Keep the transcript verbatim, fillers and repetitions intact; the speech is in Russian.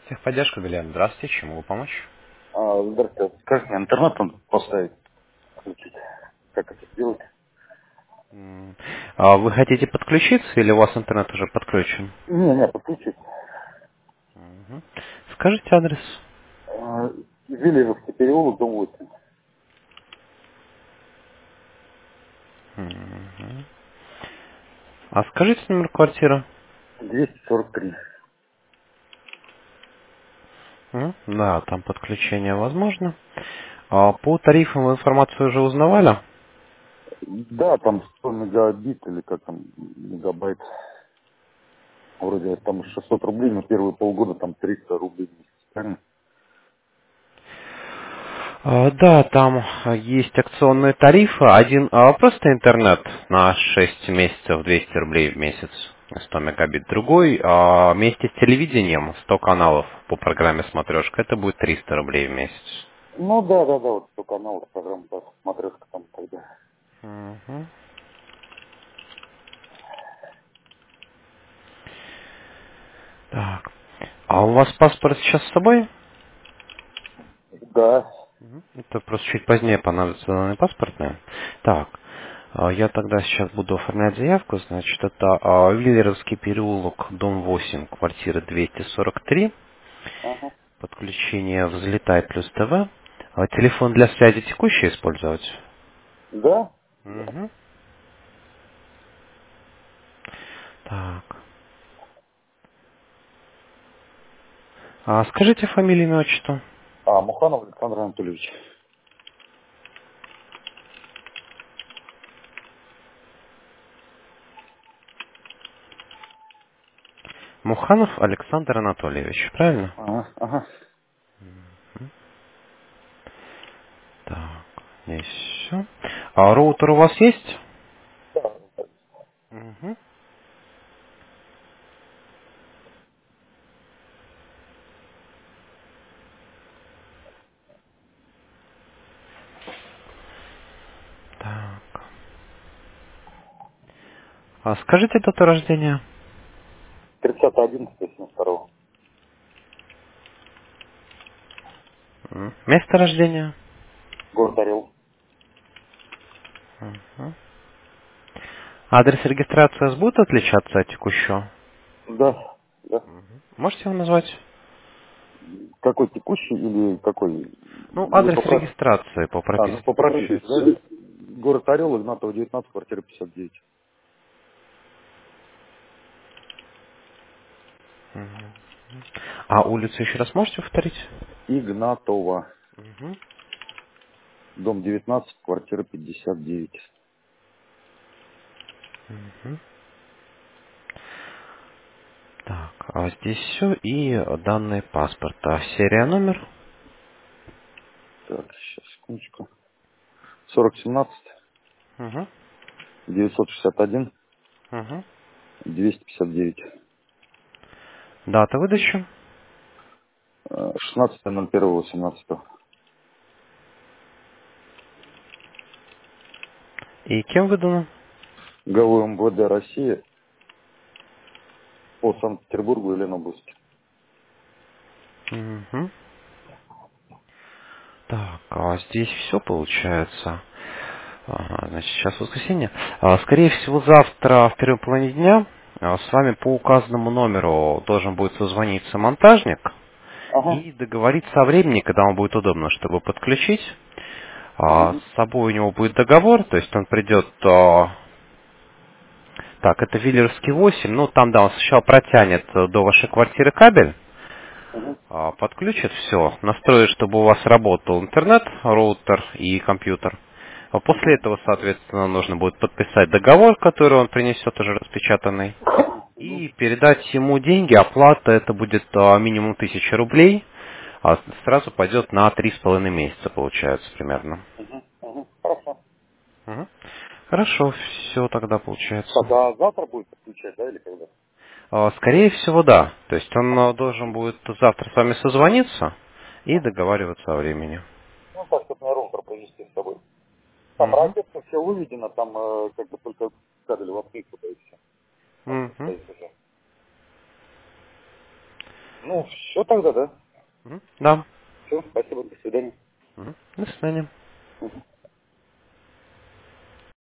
Техподдержка, Галина. Здравствуйте, чем могу помочь? А, здравствуйте. Как мне интернет там поставить, включить? Как это сделать? М, а Вы хотите подключиться или у вас интернет уже подключен? Не, не, подключить. Мгм. Скажите адрес. А, Вележевский переулок, дом восемь. Мгм. А скажите номер квартиры. двести сорок три. М, Да, там подключение возможно. А по тарифам вы информацию уже узнавали? Да, там сто мегабит или как там, мегабайт. Вроде там шестьсот рублей, но первые полгода там триста рублей в месяц. Правильно? А, Да, там а, есть акционные тарифы. Один а, просто интернет на шесть месяцев двести рублей в месяц, сто мегабит. Другой а, вместе с телевидением сто каналов по программе «Смотрешка». Это будет триста рублей в месяц. Ну да, да, да, вот сто каналов, программа смотрешка там тогда. Мгм. Так. А у вас паспорт сейчас с собой? Да. Мгм. Это просто чуть позднее понадобятся данные паспортные. Так. а, Я тогда сейчас буду оформлять заявку. Значит, это а, Виллеровский переулок, дом восемь, квартира двести сорок три. Ага. Подключение «Взлетай плюс ТВ». А телефон для связи текущий использовать? Да? Мгм. Так. А скажите фамилию, имя, отчество. А, Муханов Александр Анатольевич. Муханов Александр Анатольевич, правильно? Ага, ага. Так, здесь все. А роутер у вас есть? Да. Мгм. Так. А скажите дату рождения. тридцатое одиннадцатое семьдесят второго. М. Место рождения. Город Орел. Мгм. Адрес регистрации у вас будет отличаться от текущего? Да, да. Можете его назвать? Какой текущий или какой? Ну, Или адрес по, про- регистрации по а, ну, прописке по прописке, получается. да? Город Орел, Игнатова, девятнадцать, квартира пятьдесят девять. Мгм. А улицу еще раз можете повторить? Игнатова, Мгм. дом девятнадцать, квартира пятьдесят девять. Мгм. Так, а здесь все и данные паспорта. Серия, номер. Так, сейчас, секундочку. сорок семнадцать, Угу. девятьсот шестьдесят один, Угу. двести пятьдесят девять. Дата выдачи. Э, шестнадцатое ноль первое восемнадцатое. И кем выдано? ГУ МВД России по Санкт-Петербургу и Ленобласти. Угу. Так, а здесь все получается. Ага, значит, сейчас воскресенье. А, Скорее всего, завтра в первой половине дня а, с вами по указанному номеру должен будет созвониться монтажник Ага. и договориться о времени, когда вам будет удобно, чтобы подключить. А, Угу. С собой у него будет договор, то есть он придет. а, Так, это Виллерский восемь, ну там, да, он сначала протянет э, до вашей квартиры кабель, Угу. а, подключит все, настроит, чтобы у вас работал интернет, роутер и компьютер. А после Угу. этого, соответственно, нужно будет подписать договор, который он принесет уже распечатанный, Угу. и передать ему деньги. Оплата это будет а, минимум тысяча рублей, а сразу пойдет на три с половиной месяца, получается, примерно. Угу. Угу. Хорошо. Мгм. Хорошо, все тогда получается. Так, а завтра будет подключать, да, или когда? А, Скорее всего, да. То есть он а, должен будет завтра с вами созвониться и Ага. договариваться о времени. Ну, так, чтобы мне роутер провести с собой. Там Мгм. ракетка все выведено, там э, как бы только кабель в открытку, да и все. Он все Мгм. стоит уже. Ну, все тогда, да? Мгм. Да. Все, спасибо, до свидания. Мгм. До свидания. Мгм.